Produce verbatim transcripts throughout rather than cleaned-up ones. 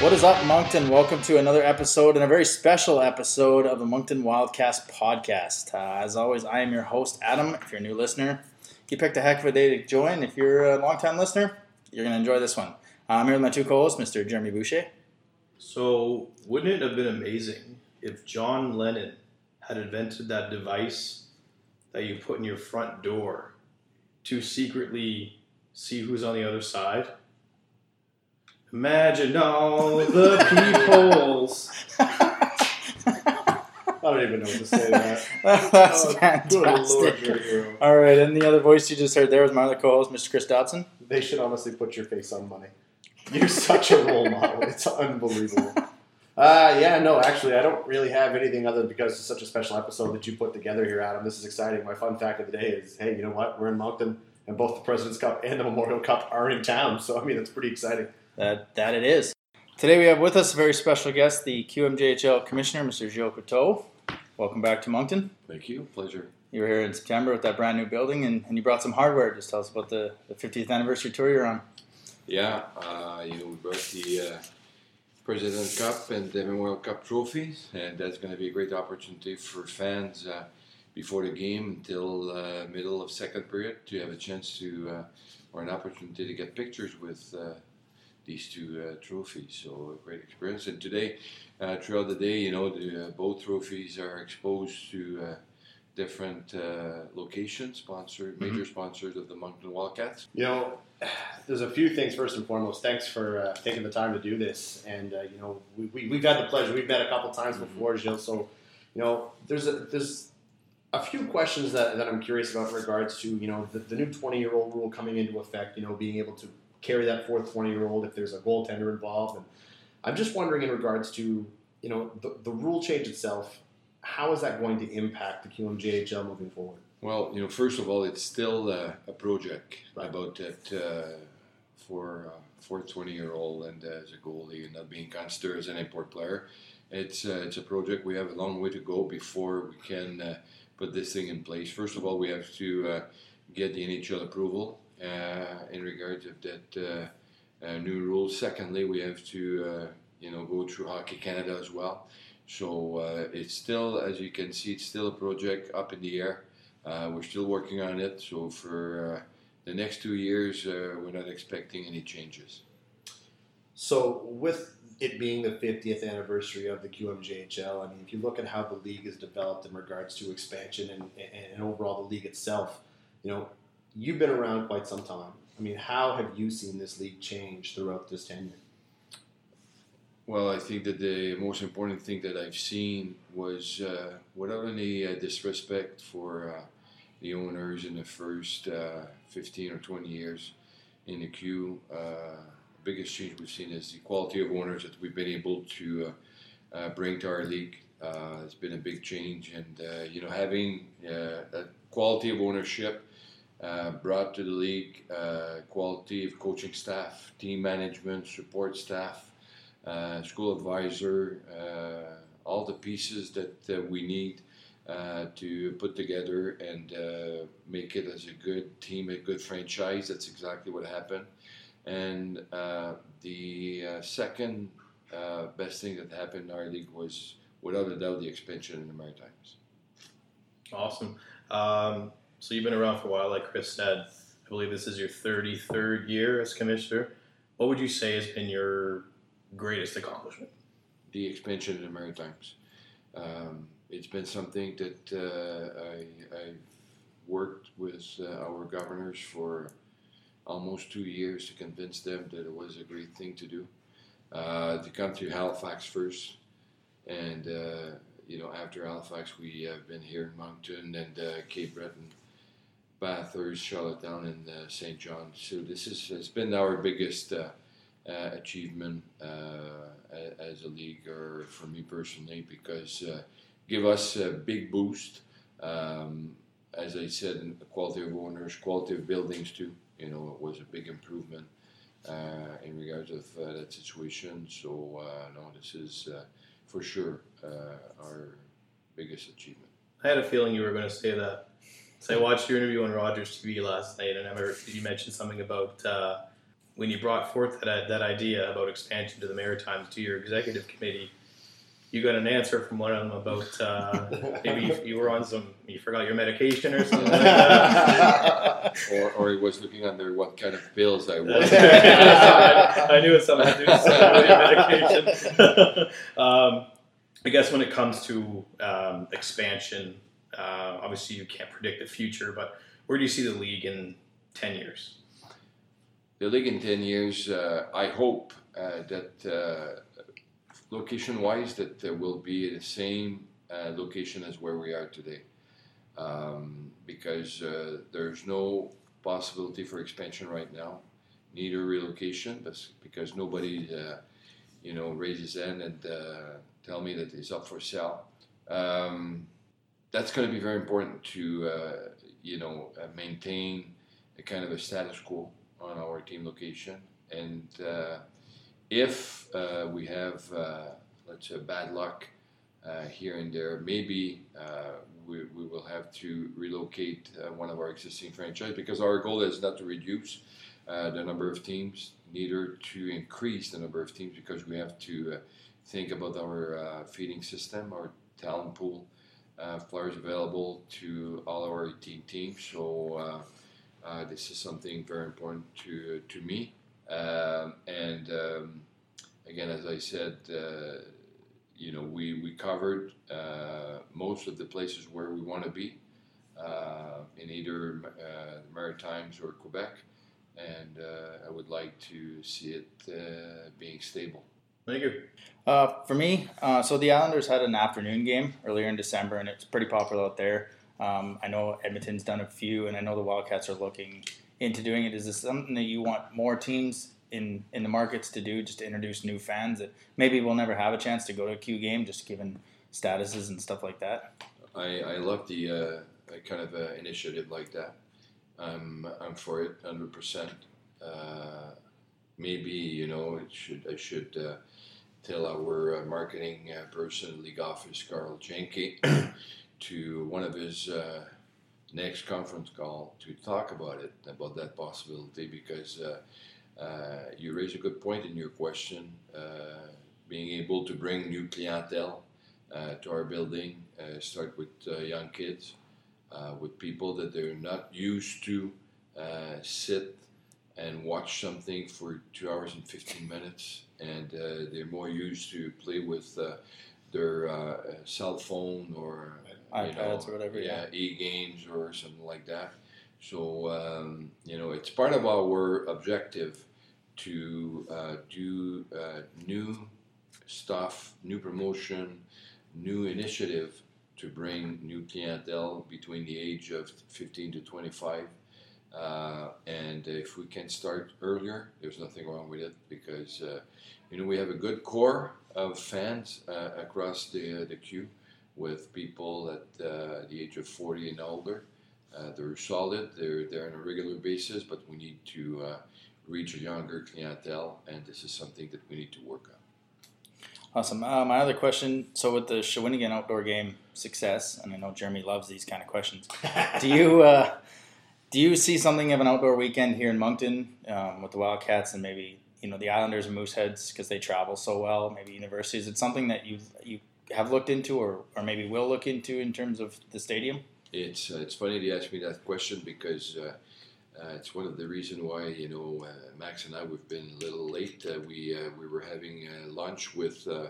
What is up, Moncton? Welcome to another episode and a very special episode of the Moncton Wildcast podcast. Uh, as always, I am your host, Adam. If you're a new listener, you picked a heck of a day to join. If you're a long-time listener, you're going to enjoy this one. Uh, I'm here with my two co-hosts, Mister Jeremy Boucher. So, wouldn't it have been amazing if John Lennon had invented that device that you put in your front door to secretly see who's on the other side? Imagine all the peoples. I don't even know what to say to that. That's Oh, fantastic. good Lord, you're a hero. All right, and the other voice you just heard there was my other co-host, Mister Chris Dodson. They should honestly put your face on money. You're such a role model. It's unbelievable. Uh, yeah, no, actually, I don't really have anything other than because it's such a special episode that you put together here, Adam. This is exciting. My fun fact of the day is, hey, you know what? We're in Moncton, and both the President's Cup and the Memorial Cup are in town. So, I mean, that's pretty exciting. That that it is. Today we have with us a very special guest, the Q M J H L Commissioner, Mister Gilles Courteau. Welcome back to Moncton. Thank you. Pleasure. You were here in September with that brand new building, and, and you brought some hardware. Just tell us about the, the fiftieth anniversary tour you're on. Yeah, uh, you know, we brought the uh, President Cup and the Memorial Cup trophies, and that's going to be a great opportunity for fans uh, before the game until uh, middle of second period to have a chance to, uh, or an opportunity to get pictures with uh, these two uh, trophies. So a great experience. And today, uh, throughout the day, you know, the, uh, both trophies are exposed to uh, different uh, locations, sponsored, major mm-hmm. sponsors of the Moncton Wildcats. You know, there's a few things. First and foremost, thanks for uh, taking the time to do this. And uh, you know, we, we we've had the pleasure. We've met a couple times before, Gilles. So, you know, there's a there's a few questions that, that I'm curious about in regards to, you know, the, the new twenty-year-old rule coming into effect. You know, being able to carry that fourth twenty-year-old if there's a goaltender involved. And I'm just wondering in regards to, you know, the, the rule change itself. How is that going to impact the Q M J H L moving forward? Well, you know, first of all, it's still uh, a project right. about that uh, for uh, for a twenty-year-old and uh, as a goalie and not being considered as an import player. It's uh, it's a project. We have a long way to go before we can uh, put this thing in place. First of all, we have to uh, get the N H L approval uh, in regards of that uh, uh, new rules. Secondly, we have to uh, you know go through Hockey Canada as well. So uh, it's still, as you can see, it's still a project up in the air. Uh, we're still working on it. So for uh, the next two years, uh, we're not expecting any changes. So with it being the fiftieth anniversary of the Q M J H L, I mean, if you look at how the league is developed in regards to expansion and, and, and overall the league itself, you know, you've been around quite some time. I mean, how have you seen this league change throughout this tenure? Well, I think that the most important thing that I've seen was, uh, without any uh, disrespect for uh, the owners in the first uh, fifteen or twenty years in the Q, uh, the biggest change we've seen is the quality of owners that we've been able to uh, uh, bring to our league. Uh, it's been a big change, and uh, you know, having uh, that quality of ownership uh, brought to the league, uh, quality of coaching staff, team management, support staff. Uh, school advisor, uh, all the pieces that uh, we need uh, to put together and uh, make it as a good team, a good franchise. That's exactly what happened. And uh, the uh, second uh, best thing that happened in our league was, without a doubt, the expansion in the Maritimes. Awesome. Um, so you've been around for a while, like Chris said. I believe this is your thirty-third year as commissioner. What would you say has been your greatest accomplishment? The expansion in the Maritimes. Um, it's been something that uh, I, I've worked with uh, our governors for almost two years to convince them that it was a great thing to do. Uh, to come to Halifax first, and uh, you know, after Halifax, we have been here in Moncton and uh, Cape Breton, Bathurst, Charlottetown, and uh, Saint John. So this is, has been our biggest Uh, Uh, achievement uh, as a league, or for me personally, because uh, give us a big boost. Um, as I said, in the quality of owners, quality of buildings too. You know, it was a big improvement uh, in regards of uh, that situation. So uh, no, this is uh, for sure uh, our biggest achievement. I had a feeling you were going to say that. So I watched your interview on Rogers T V last night, and I remember you mentioned something about Uh, when you brought forth that that idea about expansion to the Maritimes to your executive committee, you got an answer from one of them about uh, maybe you, you were on some, you forgot your medication or something like that. or, or he was looking under what kind of pills I was. I, I knew it somehow had to do something with your medication. um, I guess when it comes to um, expansion, uh, obviously you can't predict the future, but where do you see the league in ten years? The league in ten years, uh, I hope uh, that uh, location-wise, that uh, will be the same uh, location as where we are today, um, because uh, there's no possibility for expansion right now, neither relocation, but because nobody, uh, you know, raises hand and uh, tell me that it's up for sale. Um, that's going to be very important to, uh, you know, uh, maintain a kind of a status quo on our team location, and uh, if uh, we have, uh, let's say, bad luck uh, here and there, maybe uh, we, we will have to relocate uh, one of our existing franchise, because our goal is not to reduce uh, the number of teams, neither to increase the number of teams, because we have to uh, think about our uh, feeding system, our talent pool, uh, players available to all our eighteen teams. So uh, uh, this is something very important to to me. Um, and um, again, as I said, uh, you know, we, we covered uh, most of the places where we want to be uh, in either uh, the Maritimes or Quebec, and uh, I would like to see it uh, being stable. Thank you. Uh, for me, uh, so the Islanders had an afternoon game earlier in December, and it's pretty popular out there. Um, I know Edmonton's done a few, and I know the Wildcats are looking into doing it. Is this something that you want more teams in, in the markets to do, just to introduce new fans that maybe will never have a chance to go to a Q game, just given statuses and stuff like that? I, I love the uh, kind of uh, initiative like that. I'm I'm for it one hundred percent. Uh, maybe, you know, it should I should uh, tell our uh, marketing uh, person, league office, Carl Jenke, to one of his uh, next conference call to talk about it, about that possibility, because uh, uh, you raise a good point in your question. Uh, being able to bring new clientele uh, to our building, uh, start with uh, young kids, uh, with people that they're not used to uh, sit and watch something for two hours and fifteen minutes, and uh, they're more used to play with uh, their uh, cell phone or iPads you know, or whatever, yeah, e-games or something like that. So um, you know, it's part of our objective to uh, do uh, new stuff, new promotion, new initiative to bring new clientele between the age of fifteen to twenty-five. Uh, and if we can start earlier, there's nothing wrong with it, because uh, you know, we have a good core of fans uh, across the the queue, with people at uh, the age of forty and older. Uh, they're solid. They're there on a regular basis, but we need to uh, reach a younger clientele, and this is something that we need to work on. Awesome. Uh, my other question, so with the Shawinigan outdoor game success, and I know Jeremy loves these kind of questions, do you uh, do you see something of an outdoor weekend here in Moncton um, with the Wildcats and maybe, you know, the Islanders and Mooseheads, because they travel so well, maybe universities? Is it something that you you have looked into, or, or maybe will look into in terms of the stadium? It's uh, it's funny they ask me that question, because uh, uh, it's one of the reasons why, you know, uh, Max and I, we've been a little late. Uh, we uh, we were having uh, lunch with uh,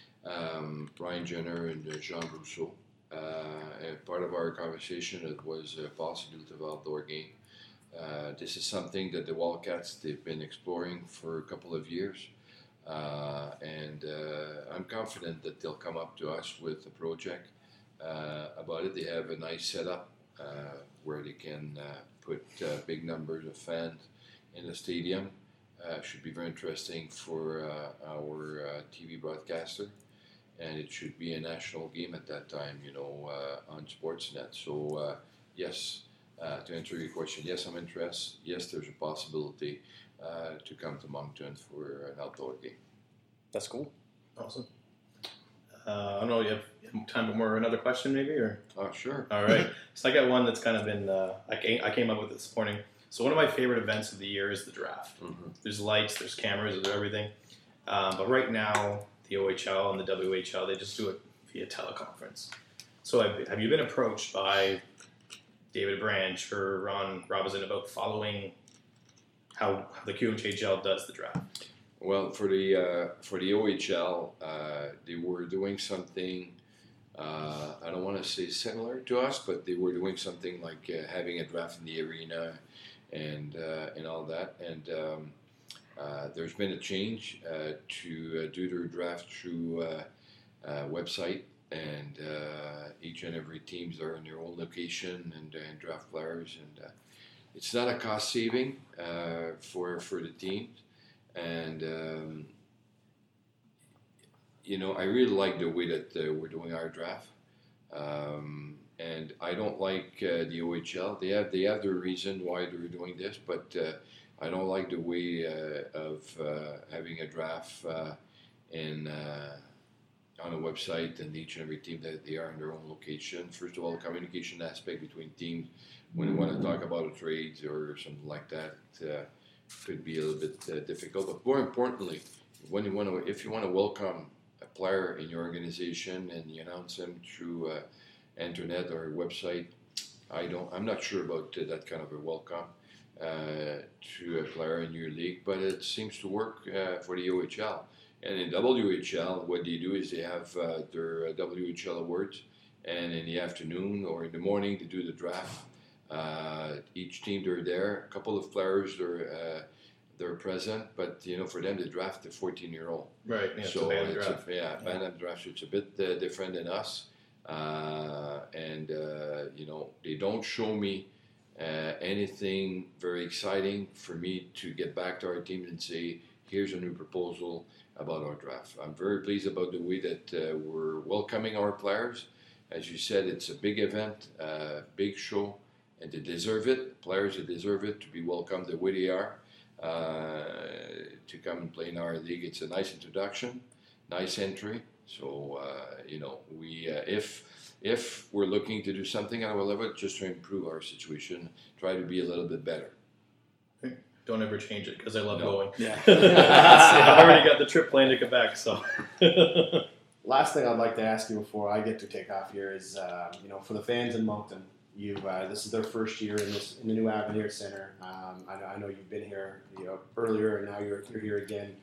um, Brian Jenner and uh, Jean Rousseau. Uh, and part of our conversation, it was a possibility of outdoor game. Uh, this is something that the Wildcats, they've been exploring for a couple of years. Uh, and uh, I'm confident that they'll come up to us with a project uh, about it. They have a nice setup uh, where they can uh, put uh, big numbers of fans in the stadium. Uh, should be very interesting for uh, our uh, T V broadcaster, and it should be a national game at that time, you know, uh, on Sportsnet. So uh, yes, uh, to answer your question, yes, I'm interested. Yes, there's a possibility uh, to come to Moncton for an outdoor game. That's cool. Awesome. Uh, I don't know, you have, you have time for more another question maybe, or? Oh, sure. All right. So I got one that's kind of been, uh, I, came, I came up with it this morning. So one of my favorite events of the year is the draft. Mm-hmm. There's lights, there's cameras, there's everything. Um, but right now, the O H L and the W H L, they just do it via teleconference. So have, have you been approached by David Branch or Ron Robinson about following how, how the Q M J H L does the draft? Well, for the uh, for the O H L, uh, they were doing something. Uh, I don't want to say similar to us, but they were doing something like uh, having a draft in the arena, and uh, and all that. And um, uh, there's been a change uh, to uh, do their draft through uh, uh, website, and uh, each and every teams are in their own location and, and draft players, and uh, it's not a cost saving uh, for for the teams. And, um, you know, I really like the way that uh, we're doing our draft. Um, and I don't like uh, the O H L. They have they have their reason why they're doing this, but uh, I don't like the way uh, of uh, having a draft uh, in uh, on a website and each and every team that they are in their own location. First of all, the communication aspect between teams when they want to talk about a trades or something like that. Uh, could be a little bit uh, difficult, but more importantly, when you want to, if you want to welcome a player in your organization and you announce him through uh, internet or website, I don't, I'm not sure about uh, that kind of a welcome uh, to a player in your league, but it seems to work uh, for the O H L. And in W H L, what they do is they have uh, their uh, W H L awards, and in the afternoon or in the morning they do the draft. Uh, each team they're there. A couple of players they're uh, they're present, but you know for them they draft the fourteen year old. Right. Yeah, So it's a it's draft. a, yeah, Yeah. Bantam draft. So it's a bit uh, different than us, uh, and uh, you know they don't show me uh, anything very exciting for me to get back to our team and say here's a new proposal about our draft. I'm very pleased about the way that uh, we're welcoming our players. As you said, it's a big event, uh, big show. And they deserve it. Players that deserve it to be welcomed the way they are uh, to come and play in our league. It's a nice introduction, nice entry. So uh, you know, we uh, if if we're looking to do something at our level, just to improve our situation, try to be a little bit better. Don't ever change it because I love No. going. Yeah. I've already got the trip planned to Quebec, so. Last thing I'd like to ask you before I get to take off here is, uh, you know, for the fans in Moncton, you uh, this is their first year in this in the new Avenir Center. Um, I know I know you've been here, you know, earlier, and now you're you're here again.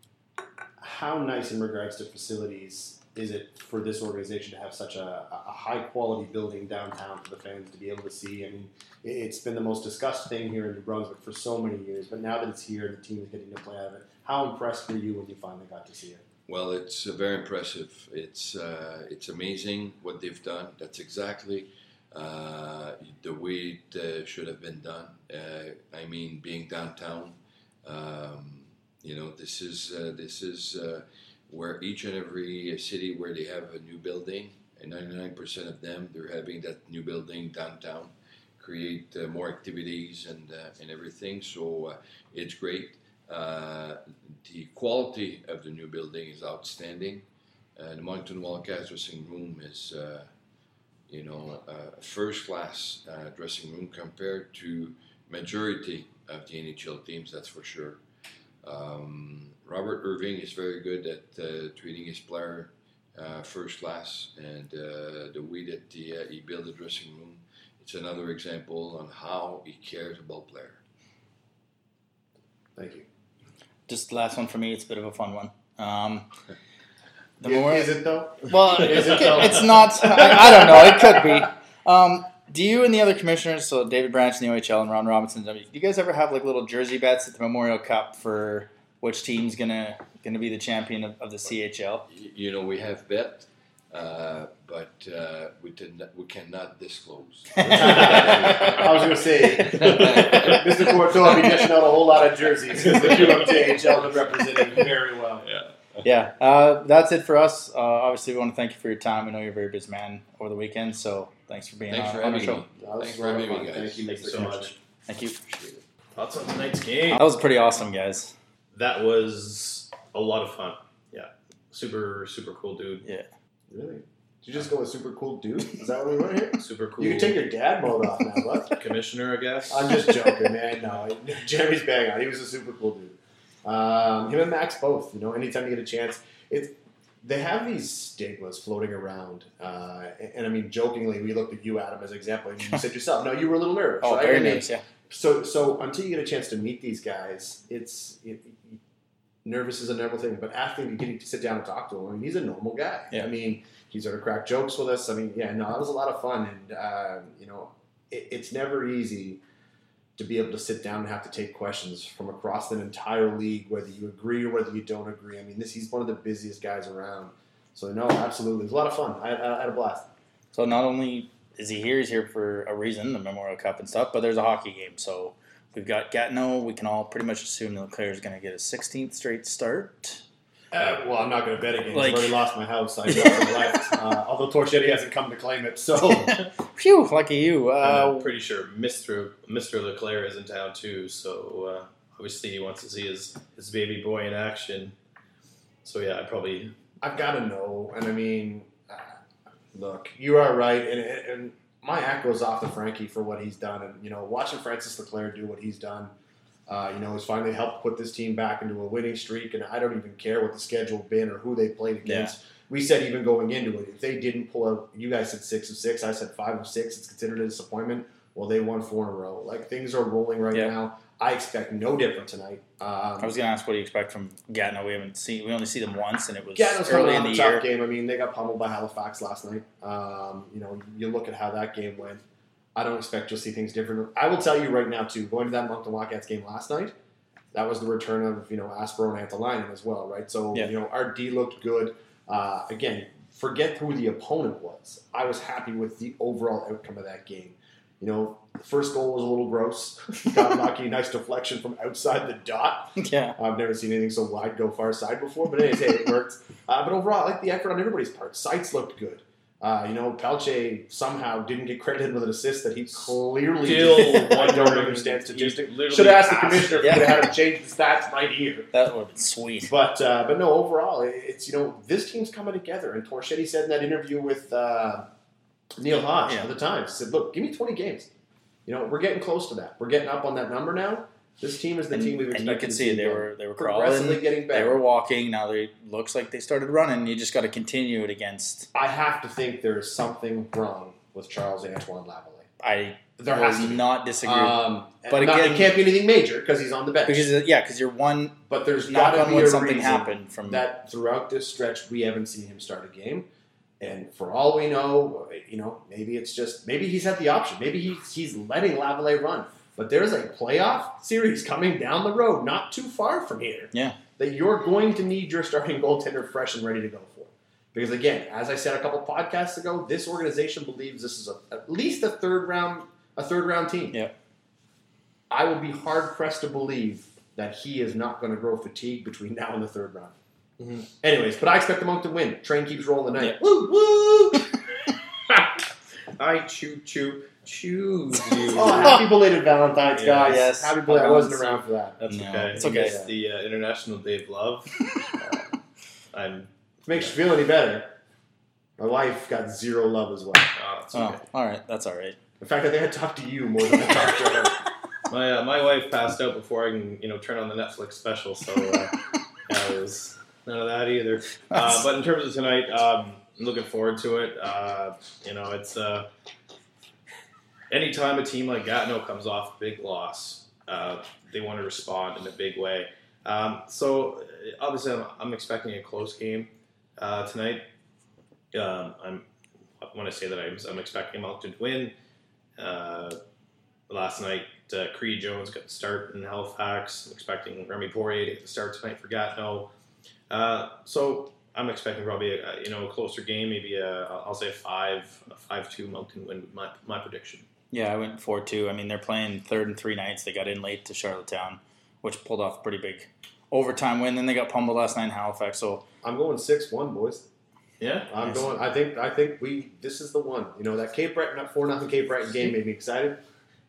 How nice in regards to facilities is it for this organization to have such a, a high quality building downtown for the fans to be able to see? I mean, it's been the most discussed thing here in New Brunswick for so many years, but now that it's here and the team is getting to play out of it, how impressed were you when you finally got to see it? Well, it's uh, very impressive. It's uh, it's amazing what they've done. That's exactly uh, the way it uh, should have been done. Uh, I mean, being downtown, um, you know, this is uh, this is uh, where each and every city where they have a new building, and ninety-nine percent of them they're having that new building downtown, create uh, more activities and uh, and everything. So uh, it's great. Uh, the quality of the new building is outstanding. Uh, the Moncton Wildcats dressing room is, uh, you know, a first-class uh, dressing room compared to majority of the N H L teams. That's for sure. Um, Robert Irving is very good at uh, treating his player uh, first class, and uh, the way that he, uh, he built the dressing room, it's another example on how he cares about player. Thank you. Just the last one for me. It's a bit of a fun one. Um, the Is, more, is it though? well, Is it it, though? it's not. I, I don't know. It could be. Um, do you and the other commissioners, so David Branch in the O H L and Ron Robinson, do you guys ever have like little jersey bets at the Memorial Cup for which team's gonna gonna be the champion of, of the C H L? You know, we have bet, uh, but uh, we did not, we cannot disclose. I was going to say, Mister Courteau will be dishing out a whole lot of jerseys because the Q M J H L been representing very well. Yeah. Yeah, uh, that's it for us. Uh, obviously, we want to thank you for your time. We know you're a very busy man over the weekend, so thanks for being Thanks on, for on the having show. me. That was Thanks a for lot of having fun. me, guys. Thank you, Thank you Mister so Commissioner. much. Thank you. Appreciate it. Thoughts on tonight's game? That was pretty awesome, guys. That was a lot of fun. Yeah. Super, super cool dude. Really? you just go with super cool dude? Is that what we want here? Super cool. You can take your dad mode off now, bud. Commissioner, I guess. I'm just joking, man. No, Jeremy's bang on. He was a super cool dude. Um, him and Max both. You know, anytime you get a chance, it's they have these stigmas floating around. Uh, and, and I mean, jokingly, we looked at you, Adam, as an example. And you said yourself, no, you were a little nervous. Oh, right? very I mean, nervous, yeah. So, so until you get a chance to meet these guys, it's it, nervous is a normal thing. But after you getting to sit down and talk to him, I mean, he's a normal guy. Yeah. I mean, he's sort of crack jokes with us. I mean, yeah, no, that was a lot of fun, and uh, you know, it, it's never easy to be able to sit down and have to take questions from across an entire league, whether you agree or whether you don't agree. I mean, this he's one of the busiest guys around. So no, absolutely, it was a lot of fun. I, I, I had a blast. So not only is he here, he's here for a reason, the Memorial Cup and stuff, but there's a hockey game. So we've got Gatineau. We can all pretty much assume Leclaire is going to get a sixteenth straight start. Uh, well, I'm not going to bet again. Like- I've already lost my house. I got left. Uh, although Torchetti hasn't come to claim it, so Phew, lucky you. And Uh, I'm pretty sure Mister Mister Leclaire is in town too, so uh, obviously he wants to see his, his baby boy in action. So yeah, I probably I've got to know. And I mean, uh, look, you are right, and, and my hat goes off to Frankie for what he's done, and you know, watching Francis Leclaire do what he's done. Uh, you know, has finally helped put this team back into a winning streak, and I don't even care what the schedule been or who they played against. Yeah. We said even going into it, if they didn't pull out, you guys said six of six, I said five of six, it's considered a disappointment. Well, they won four in a row. Like, things are rolling right yeah. now. I expect no different tonight. Um, I was going to ask what do you expect from Gatineau. We haven't seen, we only see them once, and it was Gatineau's early coming in off the a year. tough game. I mean, they got pummeled by Halifax last night. Um, you know, you look at how that game went. I don't expect you'll see things different. I will tell you right now, too, going to that Moncton Wildcats game last night, that was the return of, you know, Aspero and Antolainen as well, right? So, yeah. you know, our D looked good. Uh, again, forget who the opponent was. I was happy with the overall outcome of that game. You know, the first goal was a little gross. Got lucky, nice deflection from outside the dot. Yeah. I've never seen anything so wide go far side before, but anyways, hey, it worked. Uh, but overall, I like the effort on everybody's part. Sights looked good. Uh, you know, Palche somehow didn't get credited with an assist that he clearly Still did. I don't wondering. understand statistics. He literally Should have asked the passed. commissioner if Yeah. we could have had him change the stats right here. That would have been sweet. But uh, but no, overall, it's, you know, this team's coming together. And Torchetti said in that interview with uh, Neil Hodge Yeah. at the Times, he said, look, give me twenty games. You know, we're getting close to that. We're getting up on that number now. This team is the And, team we've and expected you can to see see they again. were they were progressively crawling, getting they better. were walking. Now they looks like they started running. You just got to continue it against. I have to think there is something wrong with Charles Antoine Lavallee. I There will has to be. not disagree. Um, But but not, again- it can't be anything major because he's on the bench. because yeah, because you're one but there's knock got to on be wood a something reason happened from that throughout this stretch we haven't seen him start a game. And for all we know, you know, maybe it's just maybe he's had the option. Maybe he's he's letting Lavallee run. But there's a playoff series coming down the road, not too far from here. Yeah. That you're going to need your starting goaltender fresh and ready to go for. Because again, as I said a couple podcasts ago, this organization believes this is a, at least a third round a third round team. Yeah. I would be hard pressed to believe that he is not going to grow fatigue between now and the third round. Mm-hmm. Anyways, but I expect the Monk to win. Train keeps rolling tonight. Yeah. Woo woo! I choo choo choose you. Oh, happy belated Valentine's, Yeah. guys. Yes. Happy belated. I wasn't Valentine's. around for that. That's No, okay. it's okay. It's the uh, International Day of Love. uh, I'm. If it makes you feel any better, my wife got zero love as well. Oh, it's okay. Oh, all right, that's all right. In fact, I think I talked to you more than I talked to her. My uh, my wife passed out before I can you know turn on the Netflix special, so uh, yeah, it was none of that either. Uh, but in terms of tonight, um, I'm looking forward to it. Uh, you know, it's uh, anytime a team like Gatineau comes off a big loss, uh, they want to respond in a big way. Um, so obviously, I'm, I'm expecting a close game uh, tonight. Um, I'm when I say that I'm, I'm expecting Moncton to win. Uh, last night, uh, Creed Jones got the start in Halifax. I'm expecting Remy Poirier to get the start tonight for Gatineau. Uh, so I'm expecting probably a, a, you know a closer game, maybe a I'll say a five a five two Moncton win. My my prediction. Yeah, I went four two. I mean, they're playing third and three nights. They got in late to Charlottetown, which pulled off a pretty big overtime win. Then they got pummeled last night in Halifax. So I'm going six one, boys. Yeah, I'm Nice. going. I think. I think we. This is the one. You know that Cape Breton, that four nothing Cape Breton game made me excited.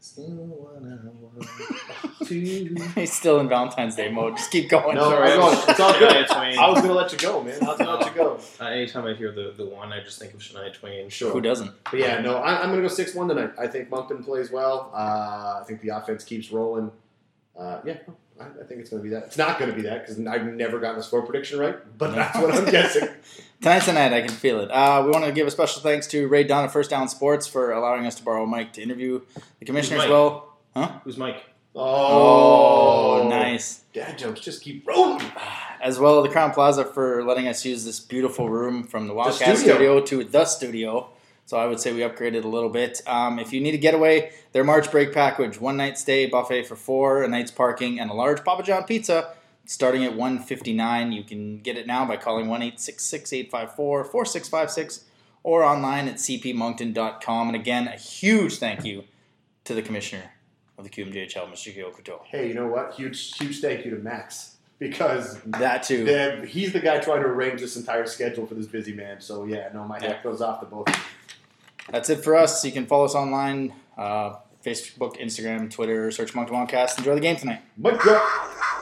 He's still in Valentine's Day mode. Just keep going. No, Sorry, I'm going. It's all good. Shania Twain. I was gonna let you go, man. I was gonna let you go. Uh, anytime I hear the, the one, I just think of Shania Twain. Sure. Who doesn't? But yeah, no, I, I'm going to go six one tonight. I think Moncton plays well. Uh, I think the offense keeps rolling. Uh, yeah, I, I think it's going to be that. It's not going to be that because I've never gotten a score prediction right, but that's what I'm guessing. Tonight's the night. I can feel it. Uh, we want to give a special thanks to Ray Dunn of First Down Sports for allowing us to borrow a mic to interview the commissioner as Mike? well. Huh? Who's Mike? Oh, Oh, nice. Dad jokes just keep rolling. As well, the Crown Plaza for letting us use this beautiful room from the Wildcat studio. studio to the studio. So I would say we upgraded a little bit. Um, if you need a getaway, their March break package, one night stay, buffet for four, a night's parking, and a large Papa John pizza starting at one fifty-nine. You can get it now by calling one eight six six, eight five four, four six five six or online at c p moncton dot com. And again, a huge thank you to the commissioner of the Q M J H L, Mister Gil Couture. Hey, you know what? Huge, huge thank you to Max because That too. the, he's the guy trying to arrange this entire schedule for this busy man. So yeah, no, my hat goes off to both of you. That's it for us. You can follow us online, uh, Facebook, Instagram, Twitter, search Moncton Wildcast. Enjoy the game tonight. Mic drop.